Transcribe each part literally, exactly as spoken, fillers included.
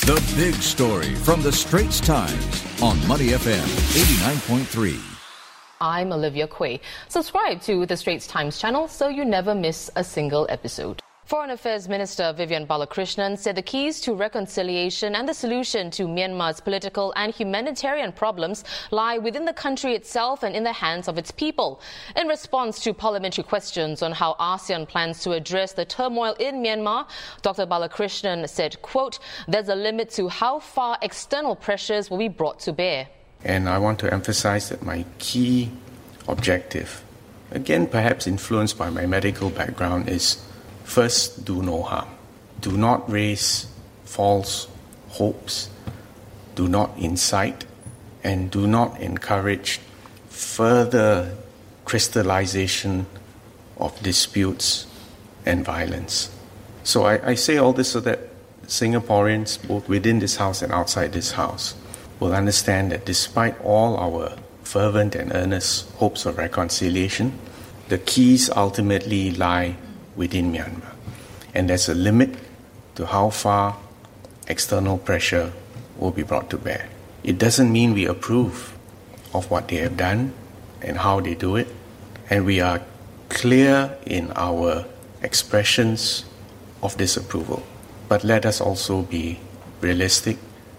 The big story from the Straits Times on Money F M eighty-nine point three. I'm Olivia Quay. Subscribe to the Straits Times channel so you never miss a single episode. Foreign Affairs Minister Vivian Balakrishnan said the keys to reconciliation and the solution to Myanmar's political and humanitarian problems lie within the country itself and in the hands of its people. In response to parliamentary questions on how ASEAN plans to address the turmoil in Myanmar, Doctor Balakrishnan said, quote, "There's a limit to how far external pressures will be brought to bear." And I want to emphasize that my key objective, again perhaps influenced by my medical background, is first, do no harm. Do not raise false hopes. Do not incite and do not encourage further crystallization of disputes and violence. So I, I say all this so that Singaporeans, both within this house and outside this house, will understand that despite all our fervent and earnest hopes of reconciliation, the keys ultimately lie within Myanmar. And there's a limit to how far external pressure will be brought to bear. It doesn't mean we approve of what they have done and how they do it. And we are clear in our expressions of disapproval. But let us also be realistic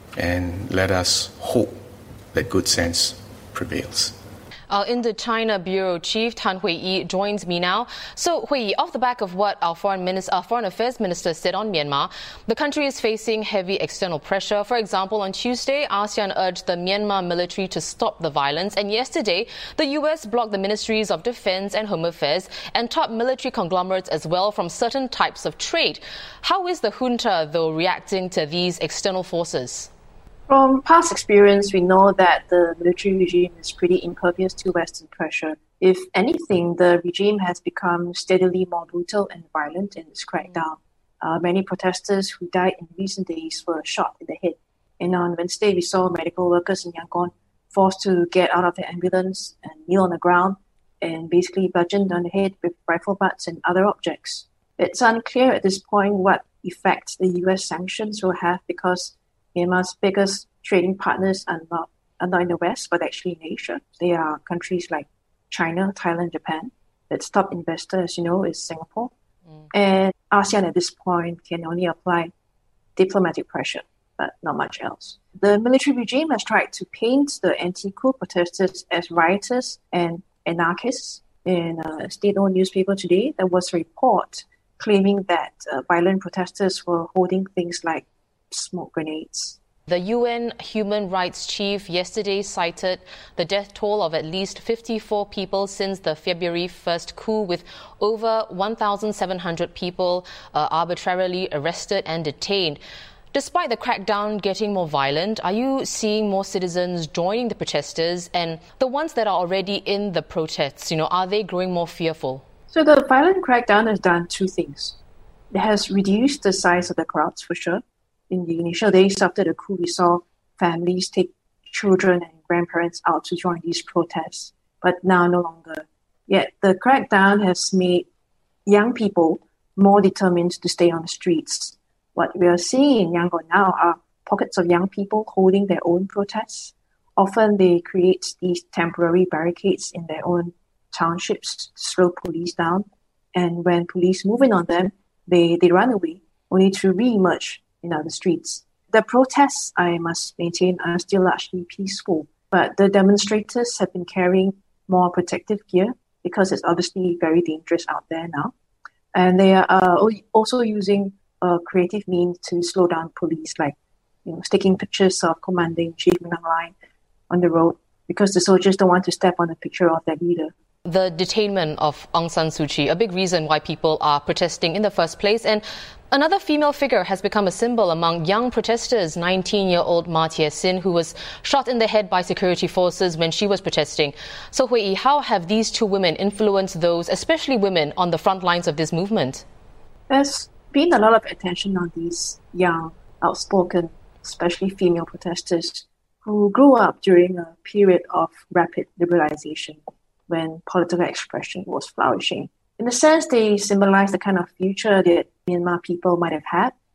and let us hope that good sense prevails. Our Indochina Bureau Chief Tan Hui Yi joins me now. So, Hui Yi, off the back of what our foreign, minister, our foreign affairs minister said on Myanmar, the country is facing heavy external pressure. For example, on Tuesday, ASEAN urged the Myanmar military to stop the violence. And yesterday, the U S blocked the ministries of defense and home affairs and top military conglomerates as well from certain types of trade. How is the junta, though, reacting to these external forces? From past experience, we know that the military regime is pretty impervious to Western pressure. If anything, the regime has become steadily more brutal and violent in its crackdown. Uh, many protesters who died in recent days were shot in the head. And on Wednesday, we saw medical workers in Yangon forced to get out of their ambulance and kneel on the ground and basically bludgeoned on the head with rifle butts and other objects. It's unclear at this point what effect the U S sanctions will have because Myanmar's biggest trading partners are not, are not in the West, but actually in Asia. They are countries like China, Thailand, Japan. Its top investor, as you know, is Singapore. Mm. And ASEAN at this point can only apply diplomatic pressure, but not much else. The military regime has tried to paint the anti-coup protesters as rioters and anarchists. In a state-owned newspaper today, there was a report claiming that uh, violent protesters were holding things like smoke grenades. The U N Human Rights Chief yesterday cited the death toll of at least fifty-four people since the February first coup, with over one thousand seven hundred people uh, arbitrarily arrested and detained. Despite the crackdown getting more violent, are you seeing more citizens joining the protesters? And the ones that are already in the protests, you know, are they growing more fearful? So the violent crackdown has done two things. It has reduced the size of the crowds, for sure. In the initial days after the coup, we saw families take children and grandparents out to join these protests, but now no longer. Yet the crackdown has made young people more determined to stay on the streets. What we are seeing in Yangon now are pockets of young people holding their own protests. Often they create these temporary barricades in their own townships to slow police down. And when police move in on them, they, they run away, only to re-emerge in other streets. The protests, I must maintain, are still largely peaceful, but the demonstrators have been carrying more protective gear because it's obviously very dangerous out there now. And they are uh, also using a creative means to slow down police, like you know, taking pictures of Commanding Chief Min Aung Hlaing on the road because the soldiers don't want to step on a picture of their leader. The detainment of Aung San Suu Kyi, a big reason why people are protesting in the first place. And another female figure has become a symbol among young protesters, nineteen-year-old Ma Tie Sin, who was shot in the head by security forces when she was protesting. So, Hui Yi, how have these two women influenced those, especially women, on the front lines of this movement? There's been a lot of attention on these young, outspoken, especially female protesters who grew up during a period of rapid liberalization when political expression was flourishing. In a sense, they symbolize the kind of future that Myanmar people might have had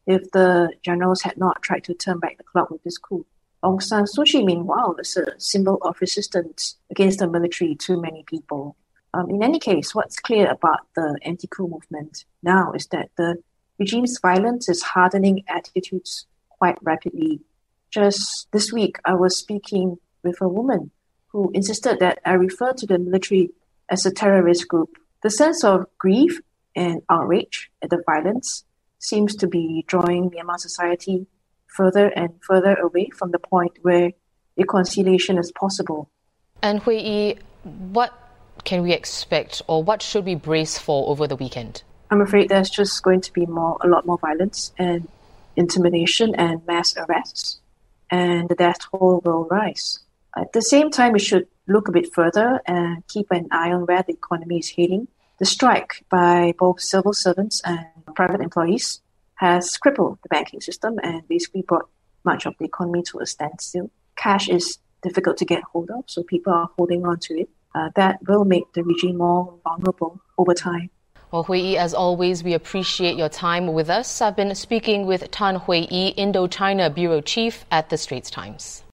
if the generals had not tried to turn back the clock with this coup. Aung San Suu Kyi, meanwhile, is a symbol of resistance against the military to many people. Um, in any case, what's clear about the anti-coup movement now is that the regime's violence is hardening attitudes quite rapidly. Just this week, I was speaking with a woman who insisted that I refer to the military as a terrorist group. The sense of grief and outrage at the violence seems to be drawing Myanmar society further and further away from the point where reconciliation is possible. And Hui Yi, what can we expect, or what should we brace for over the weekend? I'm afraid there's just going to be more, a lot more violence and intimidation and mass arrests, and the death toll will rise. At the same time, we should look a bit further and keep an eye on where the economy is heading. The strike by both civil servants and private employees has crippled the banking system and basically brought much of the economy to a standstill. Cash is difficult to get hold of, so people are holding on to it. Uh, that will make the regime more vulnerable over time. Well, Hui Yi, as always, we appreciate your time with us. I've been speaking with Tan Hui Yi, Indochina Bureau Chief at The Straits Times.